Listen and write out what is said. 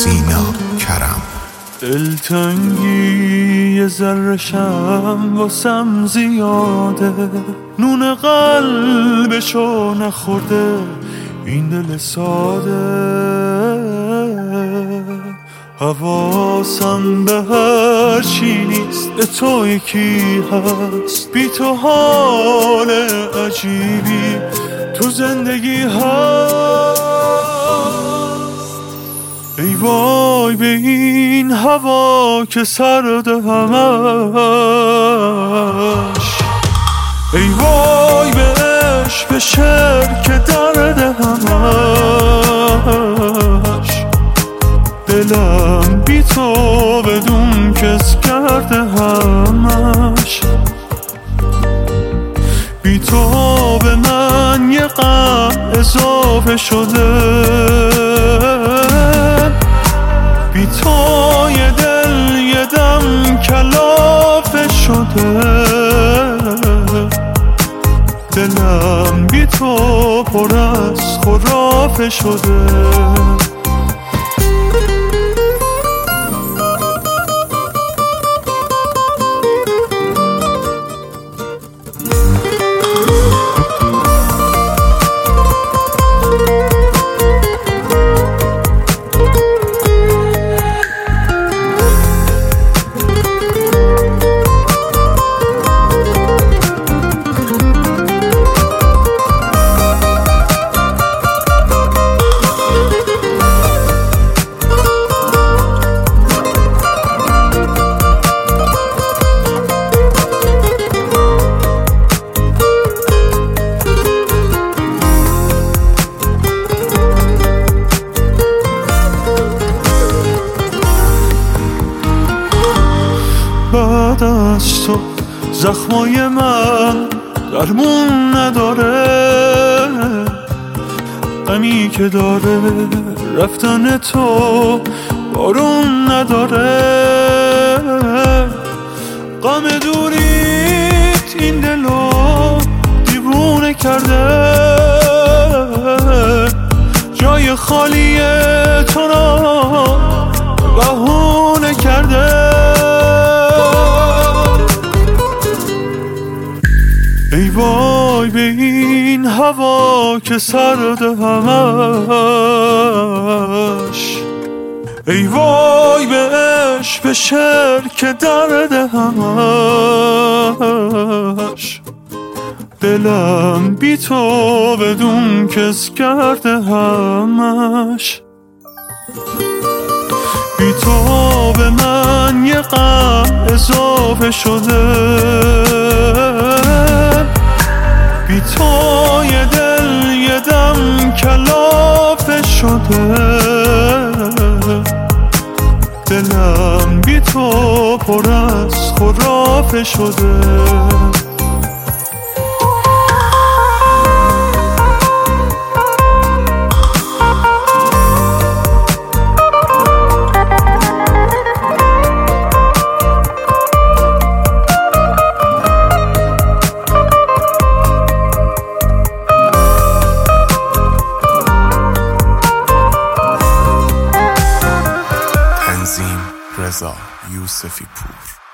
سینا کرم. دلتنگی یه ذره‌شم واسم زیاده، نون قلبشو نخورده این دل ساده. حواسم به هر چی نیست، به تو یکی هست، بی تو حال عجیبی تو زندگی هست. ای وای به این هوا که سرد همش، ای وای به عشق به شعر که درد همش. دلم بی تو بدون کس کرده همش، بی تو به من یه غم اضافه شده، بی تو یه دل یه دم کلافه شده. دلم بی تو پر از خرافه شده. بعد از تو زخمای من درمون نداره، غمی که داره رفتن تو بارون نداره. غم دوریت این دلو دیوونه کرده، جای خالی تو را بهونه کرده. ای وای به این هوا که سرد همش، ای وای به عشق به شعر که درد همش. دلم بی تو بدون کس کرده همش، بی تو به من یه غم اضافه شده، بی تو یه دل یه دم کلافه شده. دلم بی تو پر از خرافه شده. رضا یوسفی پور.